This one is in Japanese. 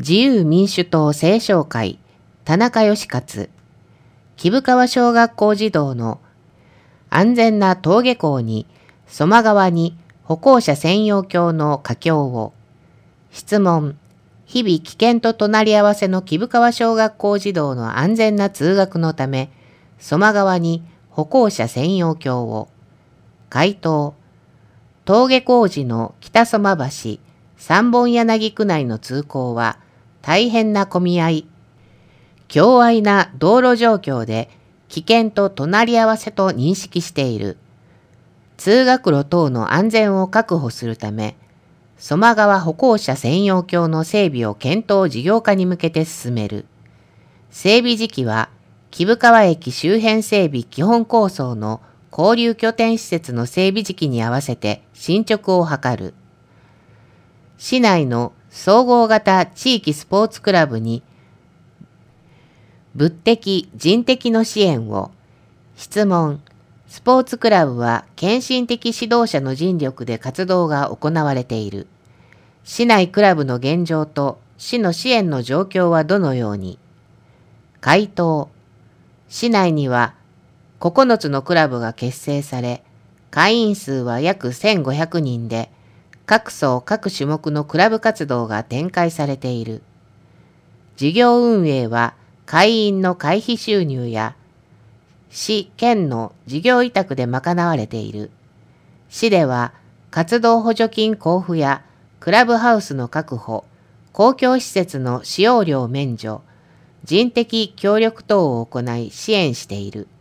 自由民主党青少会田中義勝、木生川小学校児童の安全な登下校に蘇我川に歩行者専用橋の架橋を。質問。日々危険と隣り合わせの木生川小学校児童の安全な通学のため、蘇我川に歩行者専用橋を。回答。登下校時の北蘇我橋、三本柳区内の通行は大変な混み合い、狭隘な道路状況で危険と隣り合わせと認識している。通学路等の安全を確保するため、蘇我川歩行者専用橋の整備を検討事業化に向けて進める。整備時期は、木生川駅周辺整備基本構想の交流拠点施設の整備時期に合わせて進捗を図る。市内の総合型地域スポーツクラブに、物的・人的の支援を。質問。スポーツクラブは献身的指導者の尽力で活動が行われている。市内クラブの現状と市の支援の状況はどのように。回答。市内には9つのクラブが結成され、会員数は約1500人で、各層各種目のクラブ活動が展開されている。事業運営は会員の会費収入や市・県の事業委託で賄われている。市では活動補助金交付やクラブハウスの確保、公共施設の使用料免除、人的協力等を行い支援している。